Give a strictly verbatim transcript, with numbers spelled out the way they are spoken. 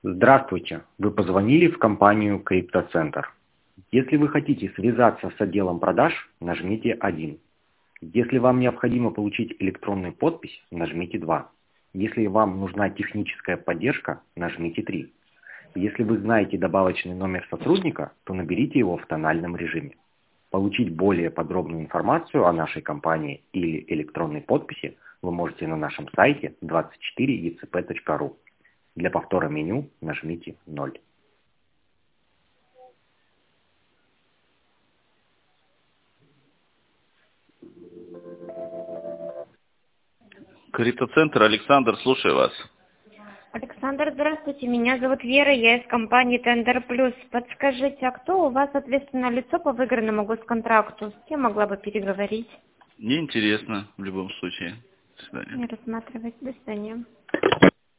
Здравствуйте! Вы позвонили в компанию Криптоцентр. Если вы хотите связаться с отделом продаж, нажмите один. Если вам необходимо получить электронную подпись, нажмите два. Если вам нужна техническая поддержка, нажмите три. Если вы знаете добавочный номер сотрудника, то наберите его в тональном режиме. Получить более подробную информацию о нашей компании или электронной подписи вы можете на нашем сайте двадцать четыре и цэ пэ точка ру. Для повтора меню нажмите ноль. Криптоцентр, Александр, слушаю вас. Александр, здравствуйте. Меня зовут Вера, я из компании Тендер Плюс. Подскажите, а кто у вас ответственное лицо по выигранному госконтракту? С кем могла бы переговорить? Мне интересно в любом случае. До свидания. Не рассматривать. До свидания.